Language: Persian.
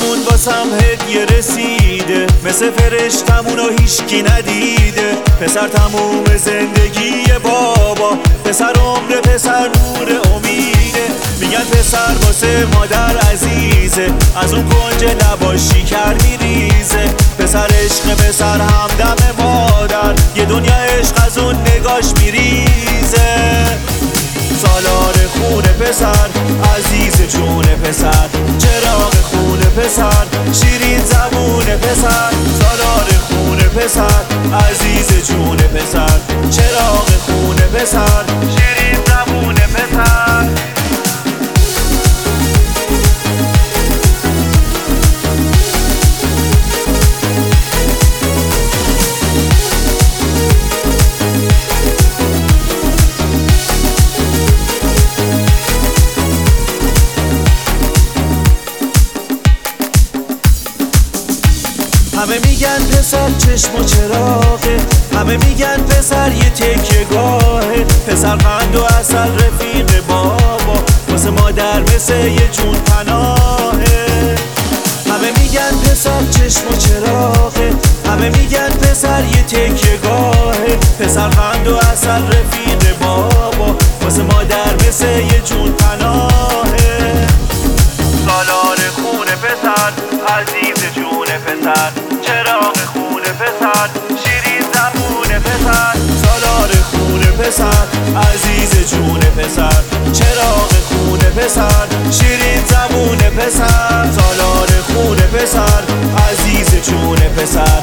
برامون واسم هدیه رسیده، مثل فرشتمونو هیچکی ندیده. پسر تموم زندگی بابا، پسر عمر، پسر نور امیده. میگن پسر واسه مادر عزیزه، از اون کنج لباش شکر میریزه. پسر عشق، پسر همدم مادر، یه دنیا عشق از اون نگاش میریزه. سالار خونه پسر، عزیز جون پسر، چراغ خونه پسر، شیرین زبون پسر. سالار خونه پسر، عزیز جون پسر، چراغ خونه پسر، شیرین زبون پسر. همه میگن پسر چشم و چراغه، همه میگن پسر یه تکیه گاهه. پسر قند و اصل رفیق بابا، واسه مادر مثل یه جون پناهه. همه میگن پسر چشم و چراغه، همه میگن پسر یه تکیه گاهه. پسر قند و اصل رفیق بابا، واسه مادر مثل یه جون پناهه. سالار خونه پسر، عزیز جون پسر، چراغ خونه پسر، شیرین زبون پسر. سالار خونه پسر، عزیز جون پسر، چراغ خونه پسر، شیرین زبون پسر. سالار خونه پسر، عزیز جون پسر،